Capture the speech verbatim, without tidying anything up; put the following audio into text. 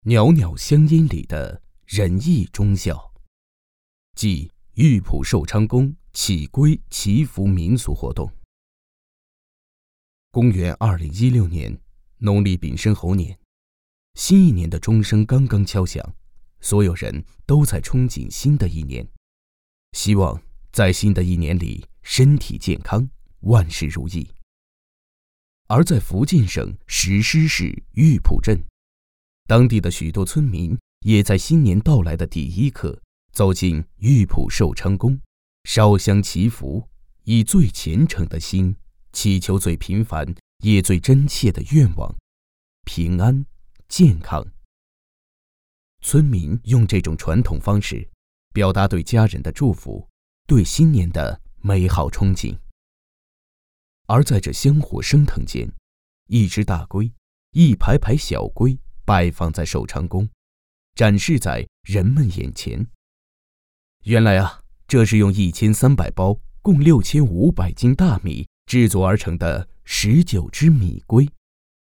袅袅香烟里的仁义忠孝，即玉浦寿昌宫祈龟祈福民俗活动。公元二零一六年农历丙申猴年，新一年的钟声刚刚敲响，所有人都在憧憬新的一年，希望在新的一年里身体健康，万事如意。而在福建省石狮市玉浦镇，当地的许多村民也在新年到来的第一刻走进玉浦寿昌宫，烧香祈福，以最虔诚的心祈求最平凡也最真切的愿望：平安健康。村民用这种传统方式表达对家人的祝福，对新年的美好憧憬。而在这香火升腾间，一只大龟，一排排小龟摆放在寿昌宫，展示在人们眼前。原来啊，这是用一千三百包共六千五百斤大米制作而成的十九只米龟。